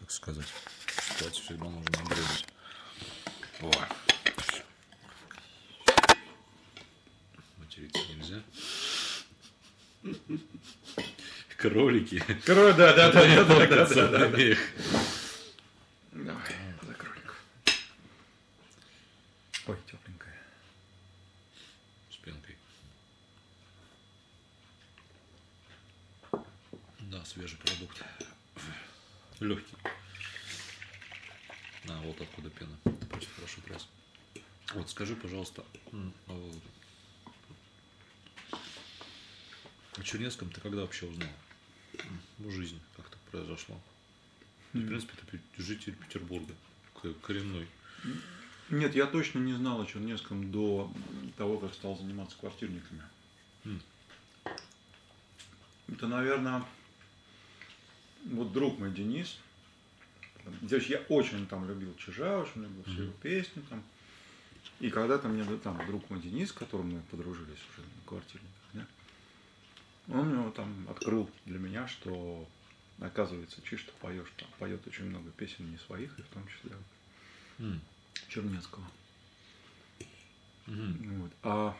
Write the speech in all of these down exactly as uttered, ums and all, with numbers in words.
так сказать. Ситуацию всегда можно обрезать. О. Материться нельзя. Кролики. Кроль, да, да, да, да, да, да, да, да, да. Давай, за кроликов. Ой, тепленькая. С пенкой. Да, свежий продукт. Легкий. А, вот откуда пена. Против хороший пресс. Вот скажи, пожалуйста, о Чернецком ты когда вообще узнал? В жизни, как так произошло? Ты, в принципе, ты житель Петербурга, коренной. Нет, я точно не знал о Чернецком до того, как стал заниматься квартирниками. Mm. Это, наверное, вот друг мой Денис. Здесь я очень там любил Чижа, очень любил все его песни там. И когда-то мне там друг мой Денис, с которым мы подружились уже на квартирниках, да, он его там открыл для меня, что оказывается, Чиж, что поешь, там поет очень много песен не своих, и в том числе mm. Чернецкого. Mm-hmm. Вот. А,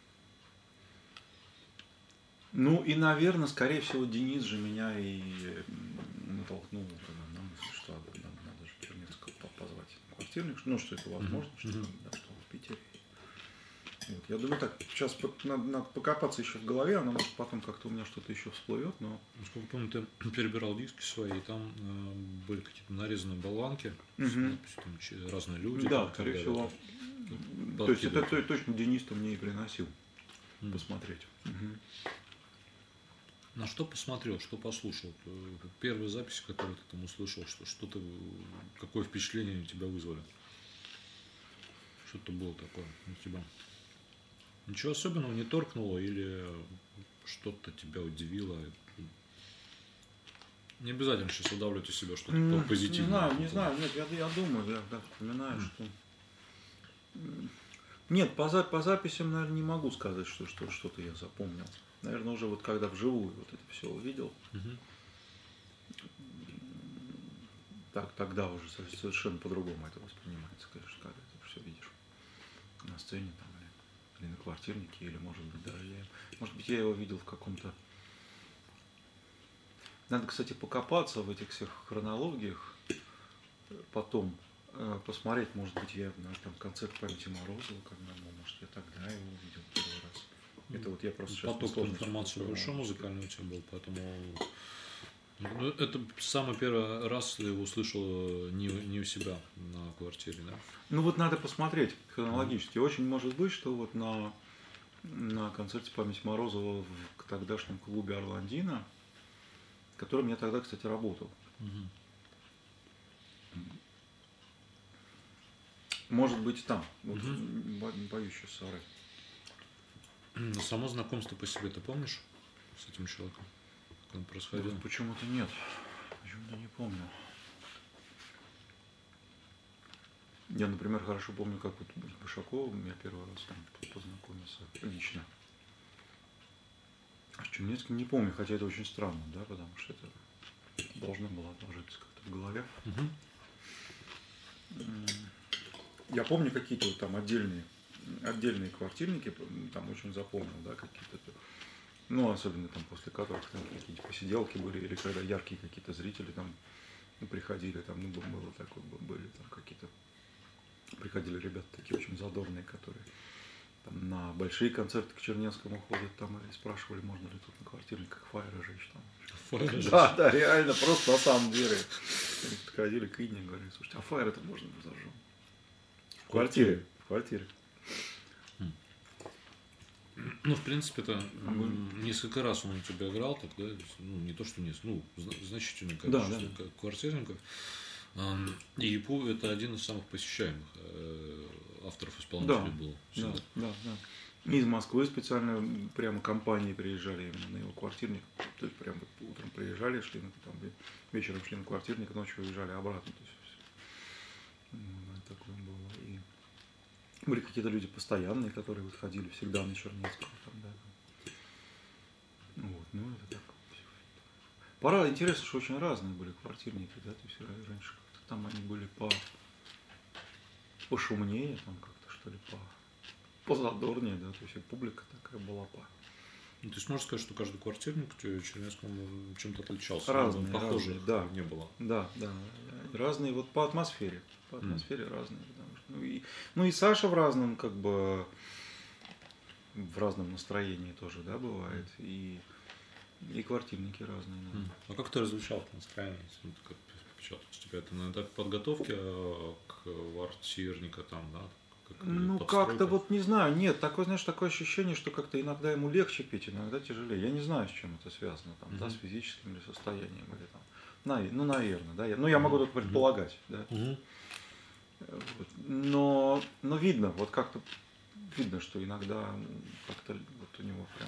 ну и, наверное, скорее всего, Денис же меня и натолкнул на мысль, что надо, надо же Чернецкого позвать в квартирник, ну что это возможно, mm-hmm. что, да, что он в Питере. Вот. Я думаю, так, сейчас надо, надо покопаться еще в голове, оно может потом как-то у меня что-то еще всплывет, но... Насколько помню, ты перебирал диски свои, и там э, были какие-то нарезанные болванки, угу. с надписью, там, разные люди. Да, там, скорее всего. То есть это, это точно Денис-то мне и приносил mm. посмотреть. Угу. На что посмотрел, что послушал? Первые записи, которые ты там услышал, что, что ты, какое впечатление у тебя вызвали? Что-то было такое у тебя? Ничего особенного не торкнуло или что-то тебя удивило? Не обязательно сейчас выдавливать из себя что-то mm, позитивное. Не знаю, не знаю, нет, я, я думаю, я да, вспоминаю, mm. что... Нет, по, по записям, наверное, не могу сказать, что, что что-то я запомнил. Наверное, уже вот когда вживую вот это все увидел, mm-hmm. так, тогда уже совершенно по-другому это воспринимается, конечно, когда ты все видишь на сцене там, или, или на квартирнике, или, может быть, даже я, может быть, я его видел в каком-то... Надо, кстати, покопаться в этих всех хронологиях, потом э, посмотреть, может быть, я на там концерт памяти Морозова, когда, ну, может, я тогда его увидел первый раз. Это вот я просто сейчас... Поток информации большой музыкальный у тебя был, поэтому... Ну, это самый первый раз я его услышал не, не у себя на квартире, да? Ну вот надо посмотреть хронологически. Mm-hmm. Очень может быть, что вот на, на концерте памяти Морозова в тогдашнем клубе Орландина, в котором я тогда, кстати, работал. Mm-hmm. Может быть, там. Вот, mm-hmm. боюсь сейчас соврать. Само знакомство по себе ты помнишь с этим человеком? Как он происходил? Да, почему-то нет. Почему-то не помню. Я, например, хорошо помню, как вот с Башаковым я первый раз там познакомился лично. А с Чернецким не помню, хотя это очень странно, да, потому что это должно было отложиться как-то в голове. Угу. Я помню какие-то вот там отдельные отдельные квартирники, там очень запомнил, да, какие-то, ну, особенно там после которых там какие-то посиделки были, или когда яркие какие-то зрители там приходили, там, ну, было такое, были там какие-то, приходили ребята такие очень задорные, которые там на большие концерты к Чернецкому ходят там и спрашивали, можно ли тут на квартирниках фаеры жечь там. Фаеры жечь? Да, да, реально, просто на самом деле. Они подходили к Инне и говорили, слушайте, а фаеры-то можно зажжем? В квартире, в квартире. Ну, в принципе, это mm-hmm. несколько раз он у тебя играл, так, да? Ну, не то, что несколько, ну, значительное количество да, да. квартирников. И Ипу это один из самых посещаемых авторов-исполнителей да, был. Да, да, да. Из Москвы специально прямо компании приезжали именно на его квартирник. То есть прямо утром приезжали, шли на, там, вечером шли на квартирник, ночью уезжали обратно. То есть, такое было. И были какие-то люди постоянные, которые вот ходили всегда на Чернецкого. Там, да. Вот, ну это так. Пора, интересно, что очень разные были квартирники, да, то есть раньше как-то там они были по пошумнее, там как-то что ли, по позадорнее, да, то есть и публика такая была по. Ну, то есть можно сказать, что каждый квартирник в Чернецком чем-то отличался. Разные, похожих разные, да. не было. Да, да. Разные вот по атмосфере. По атмосфере mm. разные. Потому что, ну, и, ну и Саша в разном, как бы, в разном настроении тоже, да, бывает. Mm. И, и квартирники разные. Да. Mm. А как ты различал это настроение? Если ты как печатаешь тебя это на этапе подготовки к квартирника там, да? Как, ну, как-то вот не знаю, нет, такое, знаешь, такое ощущение, что как-то иногда ему легче пить, иногда тяжелее. Я не знаю, с чем это связано, там, mm-hmm. да, с физическим или состоянием, или там. Ну, наверное, да. Я, ну, я могу только предполагать, да. Mm-hmm. Вот. Но, но видно, вот как-то видно, что иногда как-то вот у него прям.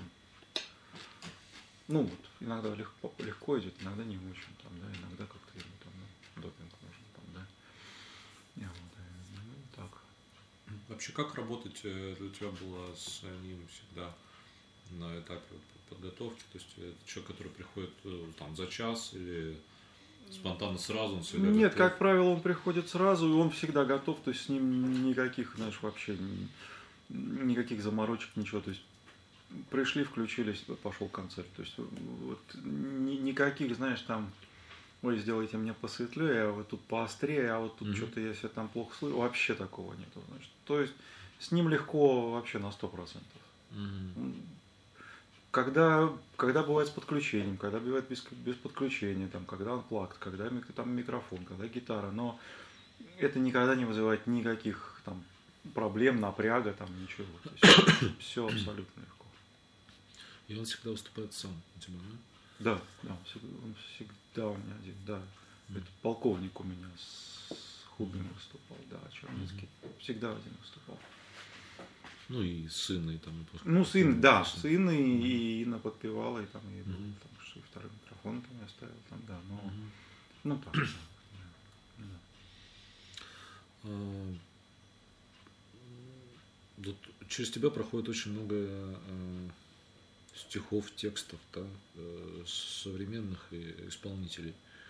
Ну, вот, иногда легко, легко идет, иногда не очень, там, да, иногда как-то ему там, ну, допинг нужен, там, да. Я вот, да, ну, так. Вообще, как работать для тебя было с ним всегда на этапе подготовки? То есть, это человек, который приходит там за час или спонтанно сразу? Он всегда Нет, готов? как правило, он приходит сразу, и он всегда готов, то есть с ним никаких, знаешь, вообще никаких заморочек, ничего. То есть пришли, включились, пошел концерт. То есть вот никаких, знаешь, там, ой, сделайте мне посветлее, а вот тут поострее, а вот тут mm-hmm. что-то я себя там плохо слышу. Вообще такого нету. Значит. То есть с ним легко вообще на сто процентов. Mm-hmm. Когда, когда бывает с подключением, когда бывает без, без подключения, там, когда анплагд, когда там микрофон, когда гитара, но это никогда не вызывает никаких там проблем, напряга, там ничего. То есть, все абсолютно легко. И он всегда выступает сам у тебя, да? Да, да, он всегда, он всегда у меня один, да. Mm. Это полковник у меня с Хубиным выступал, да, Чернецкий. Mm-hmm. Всегда один выступал. Ну и сын, и там. И ну, сын, да, сын, и, и Инна подпевала, и там, и, mm-hmm. там что, и второй микрофон там я оставил, там, да, но, mm-hmm. ну так, да. Да. А, вот через тебя проходит очень много а, стихов, текстов, да, а, современных исполнителей.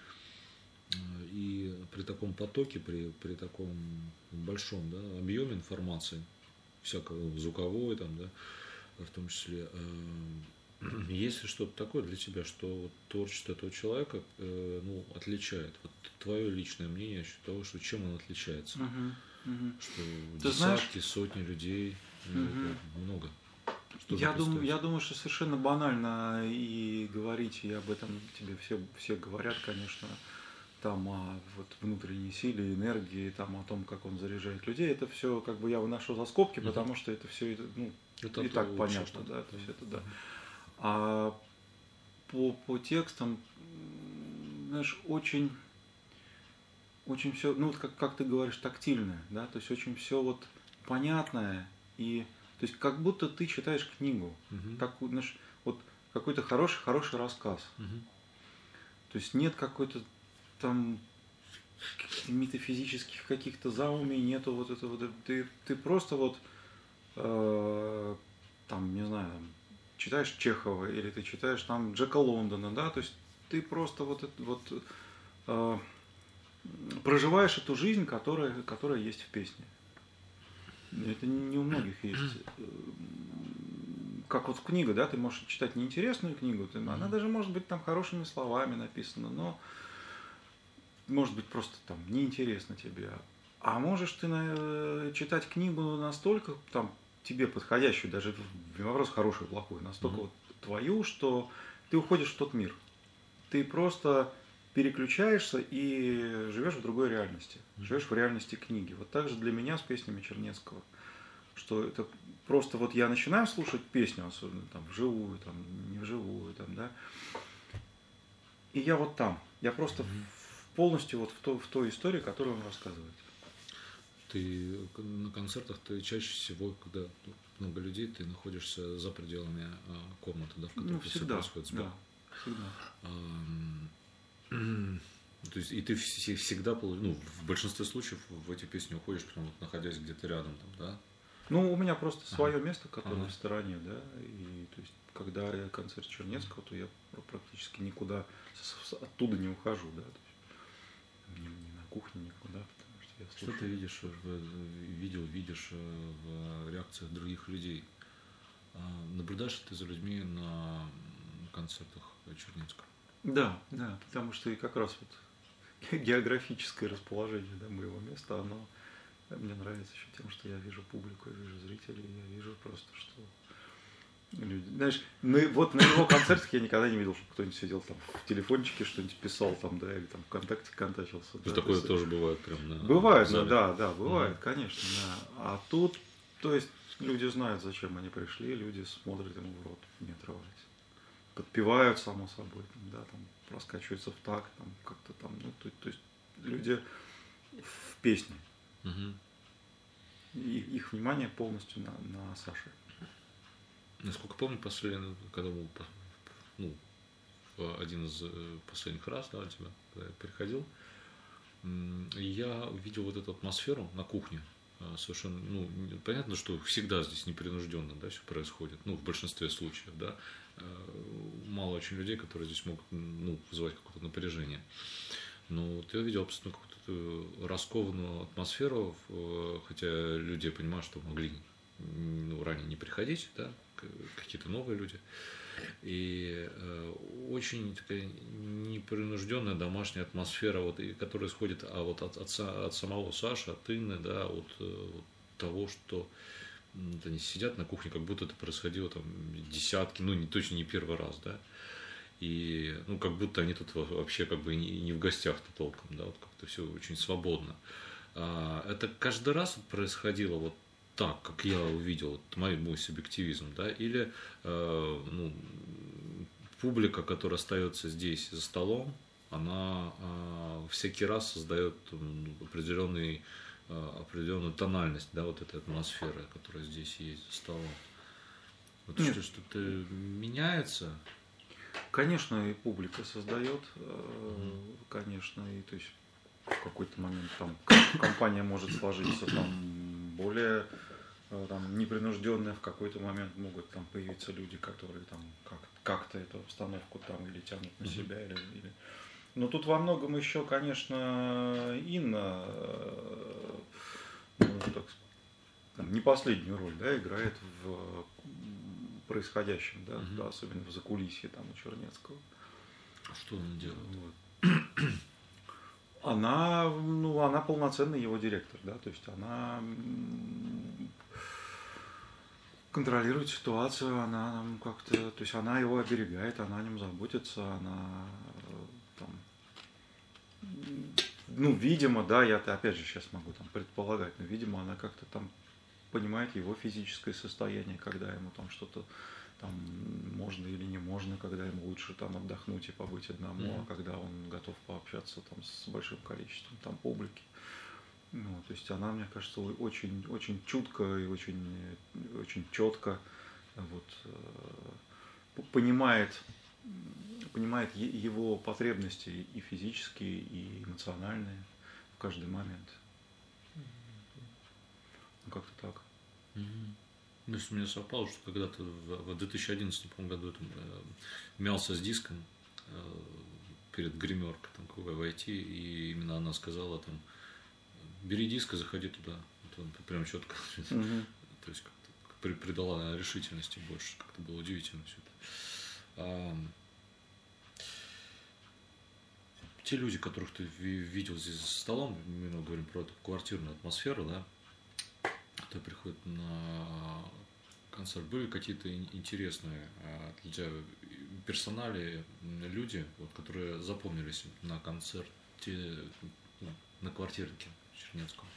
И при таком потоке, при, при таком большом, да, объеме информации, всякого звуковой, там, да, в том числе, э, есть ли что-то такое для тебя, что вот творчество этого человека э, ну, отличает? Вот твое личное мнение насчет того, что чем он отличается? Uh-huh, uh-huh. Что Ты десятки, знаешь, сотни людей, uh-huh. много. Я думаю, я думаю, что совершенно банально и говорить, и об этом тебе все, все говорят, конечно, там о вот, внутренней силе, энергии, там, о том, как он заряжает людей. Это все как бы я выношу за скобки, uh-huh. потому что это все ну, это и так понятно, да, то есть это да. А по, по текстам, знаешь, очень, очень все, ну вот как, как ты говоришь, тактильное, да, то есть очень все вот понятное и, то есть как будто ты читаешь книгу, uh-huh. так, знаешь, вот какой-то хороший, хороший рассказ. Uh-huh. То есть нет какой-то там метафизических каких-то заумий, нету вот этого, ты, ты просто вот э, там, не знаю, там, читаешь Чехова или ты читаешь там Джека Лондона, да, то есть ты просто вот, вот э, проживаешь эту жизнь, которая, которая есть в песне. Это не у многих есть. Как вот книга, да, ты можешь читать неинтересную книгу, ты, она даже может быть там хорошими словами написана, но может быть просто там неинтересно тебе. А можешь ты на, читать книгу настолько там тебе подходящую, даже не вопрос хороший, плохой, настолько mm-hmm. вот твою, что ты уходишь в тот мир. Ты просто переключаешься и живешь в другой реальности. Mm-hmm. Живешь в реальности книги. Вот так же для меня с песнями Чернецкого. Что это просто вот я начинаю слушать песню, особенно там вживую, там, не вживую, там, да. И я вот там. Я просто mm-hmm. полностью вот в, то, в той истории, которую он рассказывает. Ты на концертах ты чаще всего, когда много людей, ты находишься за пределами а, комнаты, да, в которой ну, всегда, все происходит сбор. Да, всегда. А, то есть и ты всегда, ну, в большинстве случаев в эти песни уходишь, прям вот находясь где-то рядом, там, да? Ну, у меня просто свое ага. место, которое ага. в стороне, да, и то есть, когда концерт Чернецкого, то я практически никуда оттуда не ухожу, да, то есть, ни, ни на кухне, никуда, потому что я слушаю. Что ты видишь, видел, видишь в реакциях других людей? Наблюдаешь ли ты за людьми на концертах Чернецкого? Да, да, потому что и как раз вот географическое расположение, да, моего места, оно мне нравится еще тем, что я вижу публику, я вижу зрителей, я вижу просто, что люди... Знаешь, мы, вот на его концертах я никогда не видел, чтобы кто-нибудь сидел там в телефончике, что-нибудь писал там, да, или там ВКонтакте контачился. Да, такое то тоже бывает прям, да. Бывает, да, да, да, бывает, mm-hmm. конечно, да. А тут, то есть, люди знают, зачем они пришли, люди смотрят ему в рот, не трогать. Подпевают, само собой, там, да, там, раскачиваются в такт, там, как-то там, ну, то, то есть, люди в песне. Угу. И их внимание полностью на, на Саше. Насколько помню, последний, когда был, ну, один из последних раз, да, у тебя, когда я приходил, я увидел вот эту атмосферу на кухне. Совершенно, ну, понятно, что всегда здесь непринужденно, да, все происходит, ну, в большинстве случаев, да. Мало очень людей, которые здесь могут, ну, вызывать какое-то напряжение. Но вот я видел абсолютно какую-то раскованную атмосферу, хотя люди, я понимаю, что могли, ну, ранее не приходить, да, какие-то новые люди. И э, очень такая непринужденная домашняя атмосфера, вот, и, которая исходит а, вот от, от, от самого Саши, от Инны, да, от, от того, что вот, они сидят на кухне, как будто это происходило там десятки, ну не, точно не первый раз, да. И, ну, как будто они тут вообще как бы не, не в гостях-то толком, да, вот как-то все очень свободно. А, это каждый раз происходило вот так, как я увидел, вот мой, мой субъективизм, да, или э, ну, публика, которая остается здесь за столом, она э, всякий раз создает определенный, э, определенную тональность, да, вот этой атмосферы, которая здесь есть за столом. Вот что, что-то меняется? Конечно, и публика создает, конечно, и то есть в какой-то момент там компания может сложиться там более там, непринужденная, в какой-то момент могут там появиться люди, которые там как, как-то эту обстановку там или тянут на себя, или, или... Но тут во многом еще, конечно, Инна, ну, так, там, не последнюю роль, да, играет в происходящем, да, uh-huh. да, особенно в закулисье там у Чернецкого. Что она делает? Вот. Она, ну, она полноценный его директор, да, то есть она контролирует ситуацию, она как-то, то есть она его оберегает, она о нем заботится, она там, ну, видимо, да, я-то опять же сейчас могу там предполагать, но, видимо, она как-то там понимает его физическое состояние, когда ему там что-то там можно или не можно, когда ему лучше там отдохнуть и побыть одному, mm-hmm. а когда он готов пообщаться там с большим количеством там публики. Ну, то есть она, мне кажется, очень, очень чутко и очень, очень четко вот, понимает, понимает его потребности и физические, и эмоциональные в каждый момент. Ну, как-то так. Mm-hmm. Ну, если у меня совпало, что когда-то в две тысячи одиннадцатом году там, э, мялся с диском э, перед гримеркой, там, как войти, и именно она сказала там, бери диск и заходи туда. Вот он прям четко, mm-hmm. то есть как-то придала решительности больше, как-то было удивительно все это. А, те люди, которых ты видел здесь за столом, мы говорим про эту квартирную атмосферу, да, кто приходит на концерт, были какие-то интересные для тебя персонали, люди, вот, которые запомнились на концерте, ну, на квартирнике Чернецкого?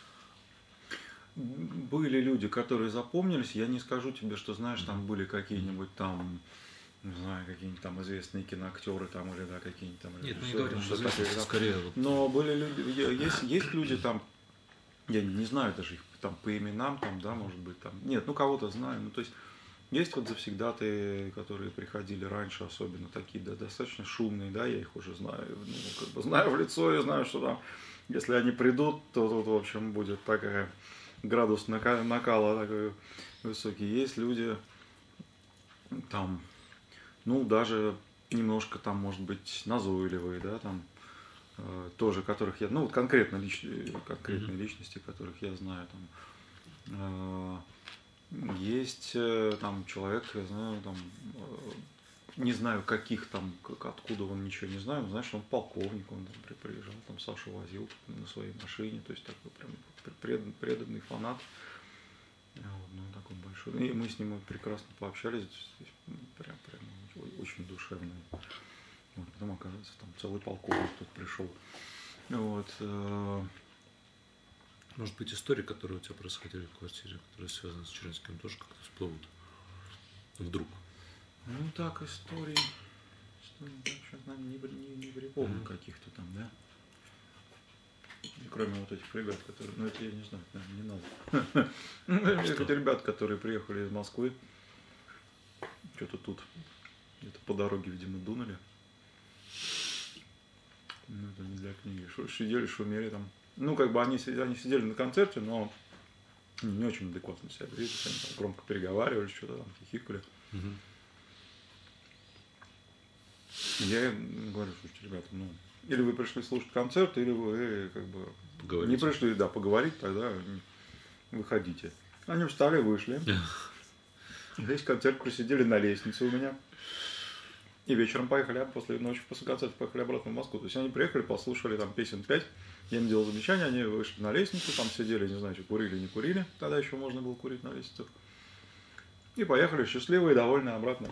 Были люди, которые запомнились. Я не скажу тебе, что, знаешь, там были какие-нибудь там, не знаю, какие-нибудь там известные киноактеры там или да, какие-нибудь там. Нет, мы не говорим, что известные, скорее. Вот... Но были люди, есть, есть люди там, я не знаю даже их там по именам, там, да, может быть, там. Нет, ну кого-то знаю. Ну, то есть есть вот завсегдатые, которые приходили раньше, особенно такие, да, достаточно шумные, да, я их уже знаю, ну, как бы знаю в лицо и знаю, что там, если они придут, то тут, в общем, будет такая градус накала такой высокий. Есть люди, там, ну, даже немножко там, может быть, назойливые, да, там, э, тоже, которых я, ну, вот конкретно лич, конкретные mm-hmm. личности, которых я знаю, там, э, есть э, там человек, я знаю, там, э, не знаю, каких там, как, откуда он, ничего не знаю, но знаешь, он полковник, он там приезжал, там Сашу возил на своей машине, то есть такой прям преданный, преданный фанат. Вот, ну, такой большой. И мы с ним прекрасно пообщались, прям, прям очень душевно. Вот, потом, оказывается, там целый полковник тут пришел. Вот. Может быть, истории, которые у тебя происходили в квартире, которые связаны с Чернецким, тоже как-то всплывут вдруг? Ну так, истории, истории так, сейчас нам не, не, не припомню mm-hmm. каких-то там, да. Кроме вот этих ребят, которые, ну это я не знаю, наверное, не надо. Это ребят, которые приехали из Москвы, что-то тут, где-то по дороге, видимо, дунули. Ну это не для книги. Сидели, шумели там. Ну как бы они, они сидели на концерте, но не очень адекватно себя вели, они там громко переговаривали, что-то там хихикали. Mm-hmm. Я им говорю, слушайте, ребята, ну, или вы пришли слушать концерт, или вы как бы поговорите. Не пришли, да, поговорить, тогда выходите. Они встали, вышли. Весь концерт просидели на лестнице у меня. И вечером поехали, а после ночи, после концерта поехали обратно в Москву. То есть они приехали, послушали там песен пять, я им делал замечания, они вышли на лестницу, там сидели, не знаю, что курили, не курили. Тогда еще можно было курить на лестницах. И поехали счастливые, довольные обратно.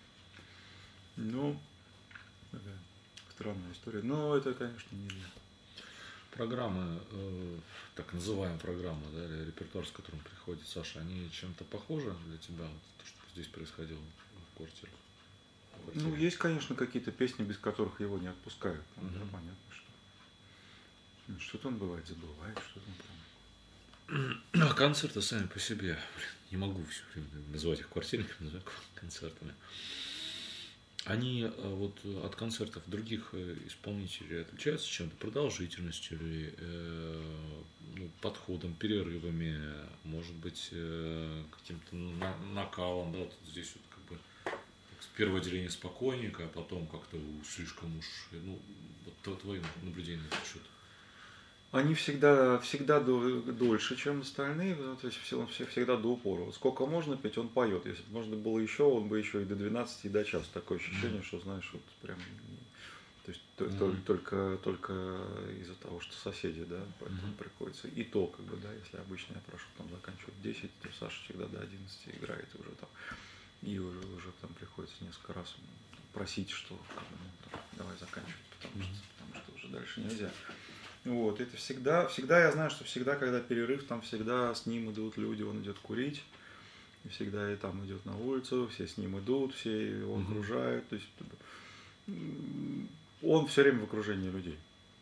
Ну, такая странная история. Но это, конечно, нельзя. Программы, э, так называемая программа, да, или репертуар, с которым приходит Саша, они чем-то похожи для тебя, вот, то, что здесь происходило в квартире? в квартире? Ну, есть, конечно, какие-то песни, без которых его не отпускают. Там, угу. Да, понятно, что что-то он бывает забывает, что-то он там. А концерты сами по себе, блин, не могу все время называть их квартирниками, называть концертами. Они вот от концертов других исполнителей отличаются чем-то, продолжительностью или э, ну, подходом, перерывами, может быть, э, каким-то накалом, да, вот здесь вот как бы первое отделение спокойненько, а потом как-то слишком уж, ну, вот твои наблюдения на этот счет. Они всегда, всегда дольше, чем остальные, то есть он всегда до упора. Вот сколько можно петь, он поет. Если бы можно было еще, он бы еще и до двенадцати, и до часа. Такое ощущение, mm-hmm. что, знаешь, вот прям, то есть mm-hmm. только, только из-за того, что соседи, да, поэтому mm-hmm. приходится. И то, как бы, да, если обычно я прошу там заканчивать в десять, то Саша всегда до одиннадцати играет уже там. И уже, уже там приходится несколько раз просить, что как бы, ну, там, давай заканчивать, потому, mm-hmm. что, потому что уже дальше нельзя. Вот, это всегда, всегда я знаю, что всегда, когда перерыв, там всегда с ним идут люди, он идет курить, и всегда и там идет на улицу, все с ним идут, все его mm-hmm. окружают, то есть он все время в окружении людей.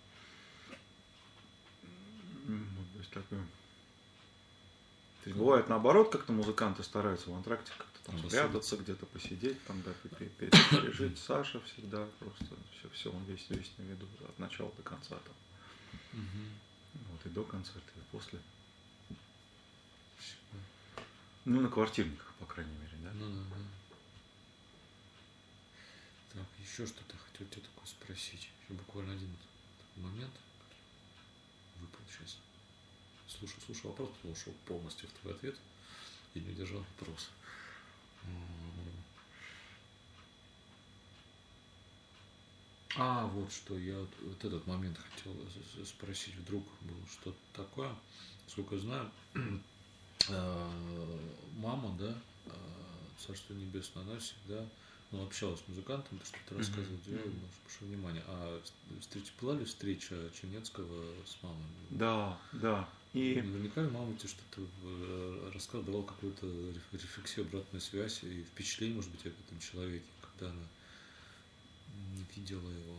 Вот, то есть такое. То есть бывает наоборот, как-то музыканты стараются в антракте как-то там спрятаться, где-то посидеть, там, да, пережить. Саша всегда просто все, все, он весь, весь на виду от начала до конца там. Угу. Вот и до концерта, и после. Ну, на квартирниках, по крайней мере, да? Ну, да, да. Так, еще что-то хотел тебя такое спросить. Еще буквально один такой момент. Выпал сейчас. Слушал, слушал вопрос, потому что ушел полностью в твой ответ и не удержал вопрос. А, вот что, я вот, вот этот момент хотел спросить, вдруг было что-то такое, сколько я знаю, мама, да, Царство Небесное, она всегда, ну, общалась с музыкантом, то, что ты рассказывал, делала, mm-hmm. больше внимания. А встреч, была ли встреча Чернецкого с мамой? Да, да. И наверняка мама тебе что-то рассказывала, давала какую-то рефлексию, обратную связь и впечатление, может быть, об этом человеке, когда она не видела его.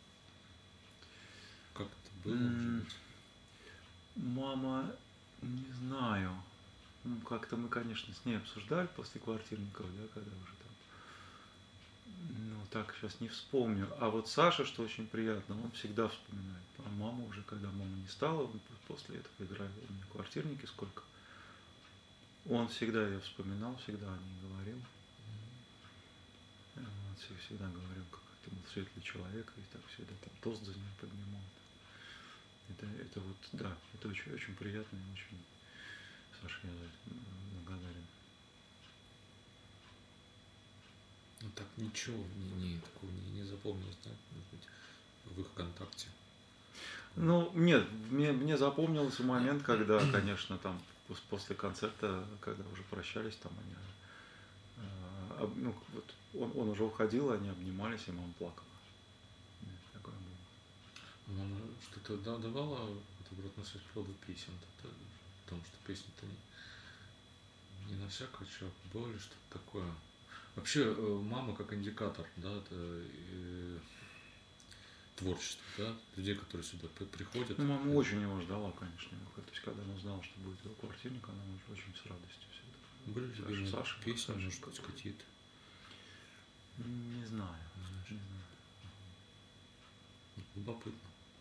Как это было, может быть? Мама, не знаю. Ну, как-то мы, конечно, с ней обсуждали после квартирников, да, когда уже там. Ну, так сейчас не вспомню. А вот Саша, что очень приятно, он всегда вспоминает. А мама уже, когда мама не стала, он после этого играли у меня квартирники сколько. Он всегда ее вспоминал, всегда о ней говорил. Он всегда говорил, как это был светлый человек, и так всегда там тост за нее поднимал. Это, это вот, да, это очень, очень приятно и очень, Саша, я за это благодарен. Ну так ничего не, не, такого не, не запомнилось, да, может быть, в их контакте. Ну, нет, мне, мне запомнился момент, когда, конечно, там после концерта, когда уже прощались, там они, э, ну, вот он, он уже уходил, они обнимались, и мама плакала. Такое было. Мама что-то давала вот обратную связь по поводу песен, потому что песни-то не, не на всякого человека было, что-то такое. Вообще, мама как индикатор, да, это э, творчество, да, людей, которые сюда приходят. Ну, мама это... очень его ждала, конечно. То есть, когда она узнала, что будет его квартирник, она очень, очень с радостью всегда. Были любимые Саша, песни, Саша, может быть, какие-то? Не знаю. Знаешь, не знаю. Любопытно.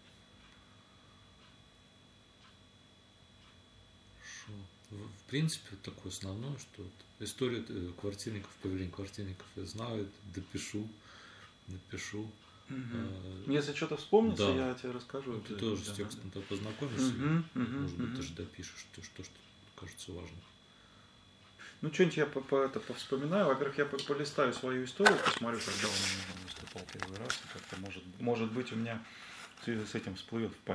Хорошо. В принципе, такое основное, что вот история квартирников, поведение квартирников я знаю, допишу, напишу. Угу. А, если что-то вспомнится, да. Я тебе расскажу. Ну, ты тоже да, с текстом да. познакомишься, угу, и, угу, может быть, угу. даже допишешь то, что, что кажется важным. Ну, что-нибудь я по, по, это повспоминаю. Во-первых, я полистаю свою историю, посмотрю, когда он выступал первый раз. Как-то может, может быть, у меня в связи с этим всплывет в память.